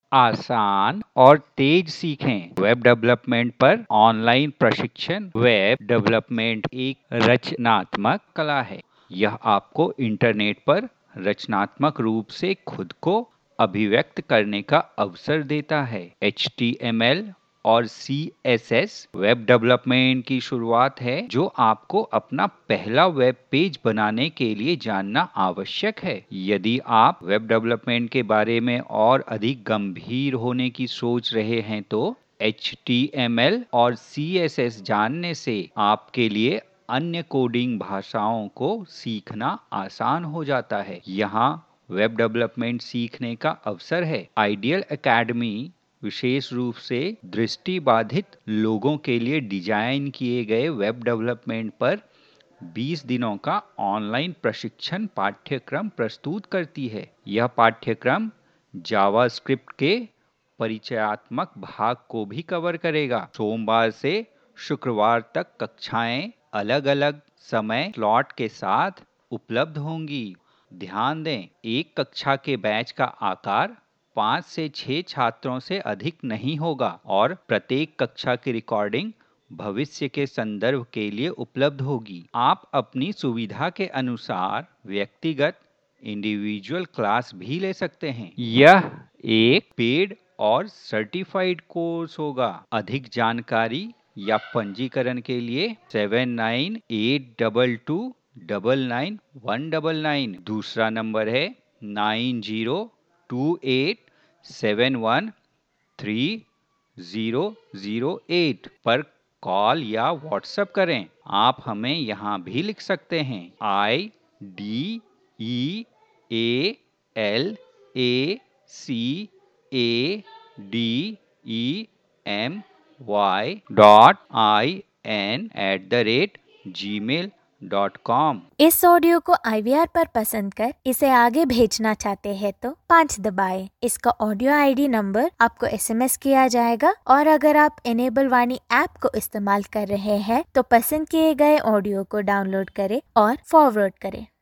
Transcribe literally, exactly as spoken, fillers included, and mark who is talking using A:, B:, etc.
A: आसान और तेज सीखें। वेब डेवलपमेंट पर ऑनलाइन प्रशिक्षण। वेब डेवलपमेंट एक रचनात्मक कला है। यह आपको इंटरनेट पर रचनात्मक रूप से खुद को अभिव्यक्त करने का अवसर देता है। एच टी एम एल और C S S web development की शुरुआत है, जो आपको अपना पहला वेब पेज बनाने के लिए जानना आवश्यक है। यदि आप वेब डेवलपमेंट के बारे में और अधिक गंभीर होने की सोच रहे हैं तो एच टी एम एल और सी एस एस जानने से आपके लिए अन्य कोडिंग भाषाओं को सीखना आसान हो जाता है। यहाँ वेब डेवलपमेंट सीखने का अवसर है। आइडियल एकेडमी विशेष रूप से दृष्टिबाधित लोगों के लिए डिजाइन किए गए वेब डेवलपमेंट पर बीस दिनों का ऑनलाइन प्रशिक्षण पाठ्यक्रम प्रस्तुत करती है। यह पाठ्यक्रम जावास्क्रिप्ट के परिचयात्मक भाग को भी कवर करेगा। सोमवार से शुक्रवार तक कक्षाएं अलग अलग समय स्लॉट के साथ उपलब्ध होंगी। ध्यान दें, एक कक्षा के बैच का आकार पाँच से छह छात्रों से अधिक नहीं होगा और प्रत्येक कक्षा की रिकॉर्डिंग भविष्य के संदर्भ के लिए उपलब्ध होगी। आप अपनी सुविधा के अनुसार व्यक्तिगत इंडिविजुअल क्लास भी ले सकते हैं। यह एक पेड और सर्टिफाइड कोर्स होगा। अधिक जानकारी या पंजीकरण के लिए seven nine eight double two double nine one double nine. दूसरा नंबर है nine zero two eight seven one three zero zero eight पर कॉल या व्हाट्सएप करें। आप हमें यहाँ भी लिख सकते हैं। I D E A L A C A D E M Y dot I N at the rate gmail dot com.
B: इस ऑडियो को आई वी आर पर पसंद कर इसे आगे भेजना चाहते हैं तो पाँच दबाएं। इसका ऑडियो आई डी नंबर आपको एस एम एस किया जाएगा और अगर आप इनेबल वाणी ऐप को इस्तेमाल कर रहे हैं तो पसंद किए गए ऑडियो को डाउनलोड करें और फॉरवर्ड करें।